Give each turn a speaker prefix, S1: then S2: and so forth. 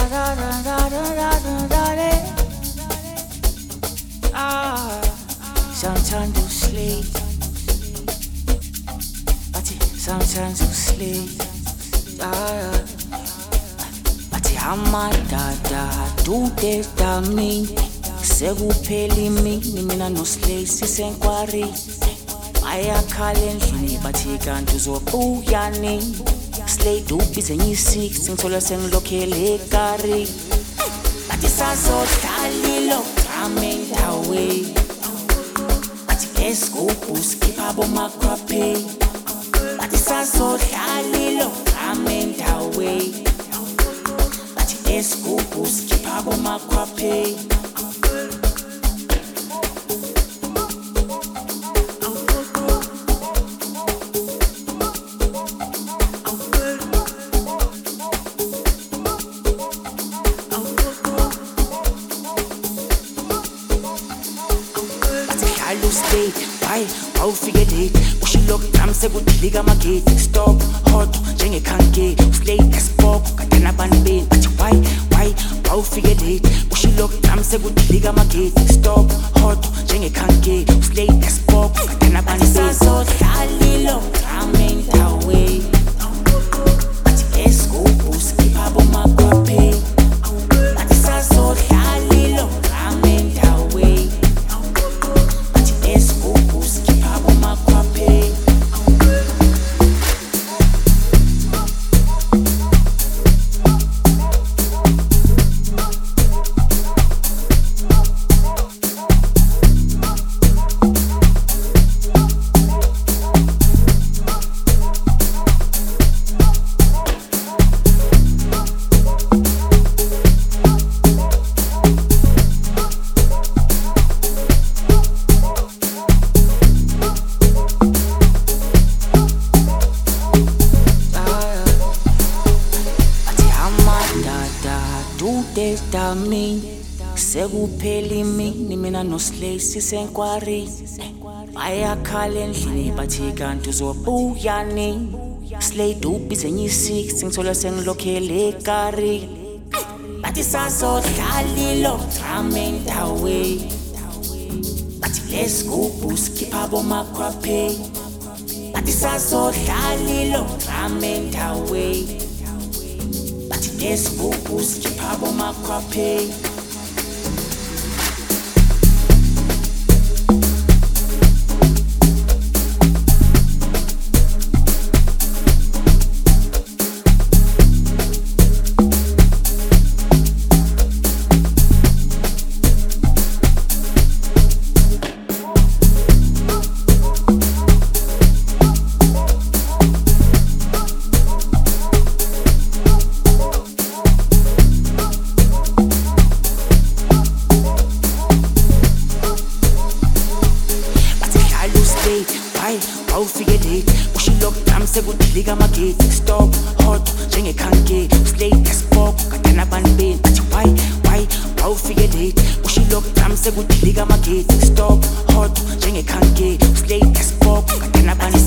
S1: Sometimes you sleep, sometimes you sleep. Bathi amadada dudeda mini sekuphela imini mina noSlay sisenkwari bayakhala endlini bathi kanti uzobuya nini Slay dubize ngi-6 ngithola sengilokhele ekari bathi sazodlalilo amendaweni Escopo, skippa bomakrape Bati sazodlalilo Amen away Bati escopo, skippa bomakrape Stay, why, awufike late ushilo ngami sekudilika amagate stop hot njengekhanke Slay esibopho kade nabantu beni bathi why awufike late ushilo ngami sekudilika amagate stop hot njengekhanke Slay esibopho kade nabantu beni sazodlalilo amen away bathi escopo skippa bomakrape bathi sazodlalilo amen away Sekuphela imini mina noSlay sisenkwari bayakhala endlini bathi kanti uzobuya nini Slay dubize ngi-6 ngithola sengilokhele ekari bathi sazodlalilo amendaweni bathi lescopo skippa bomakrape bathi sazodlalilo amendaweni bathi lescopo skippa bomakrape awufike late ushilo ngami sekudilika amagate stop hot njengekhanke Slay esibopho kade nabantu beni bathi why awufike late ushilo ngami sekudilika amagate stop hot njengekhanke Slay esibopho kade nabantu